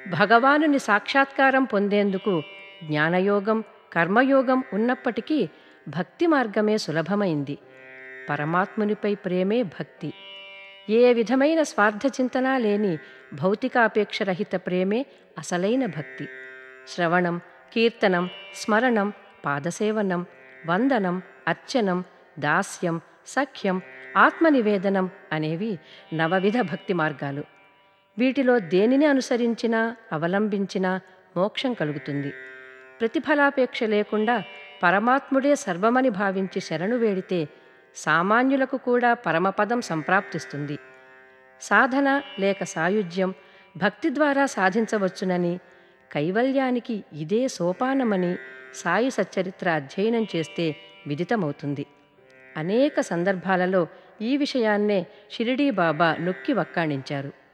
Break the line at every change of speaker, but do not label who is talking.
భగవానుని సాక్షాత్కారం పొందేందుకు జ్ఞానయోగం, కర్మయోగం ఉన్నప్పటికీ భక్తి మార్గమే సులభమైంది. పరమాత్మునిపై ప్రేమే భక్తి. ఏ విధమైన స్వార్థచింతన లేని భౌతికాపేక్షరహిత ప్రేమే అసలైన భక్తి. శ్రవణం, కీర్తనం, స్మరణం, పాదసేవనం, వందనం, అర్చనం, దాస్యం, సఖ్యం, ఆత్మనివేదనం అనేవి నవవిధ భక్తి మార్గాలు. వీటిలో దేనిని అనుసరించినా అవలంబించినా మోక్షం కలుగుతుంది. ప్రతిఫలాపేక్ష లేకుండా పరమాత్ముడే సర్వమని భావించి శరణు వేడితే సామాన్యులకు కూడా పరమపదం సంప్రాప్తిస్తుంది. సాధన లేక సాయుజ్యం భక్తి ద్వారా సాధించవచ్చునని, కైవల్యానికి ఇదే సోపానమని సాయి సచ్చరిత్ర అధ్యయనం చేస్తే విదితమవుతుంది. అనేక సందర్భాలలో ఈ విషయాన్నే షిరిడీ బాబా నొక్కి వక్కాణించారు.